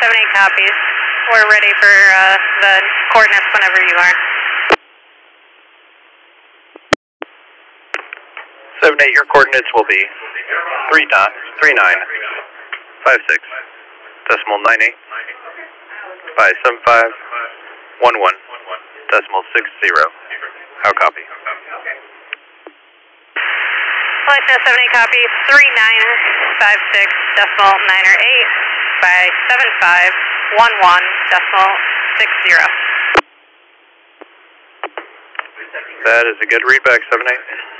78 copies. We're ready for the coordinates whenever you are. 78, your coordinates will be 3956 decimal 98 575 11 decimal 60. How copy? Flight 70 copy 3956 decimal 908 by 7511 decimal 60. That is a good readback, 78.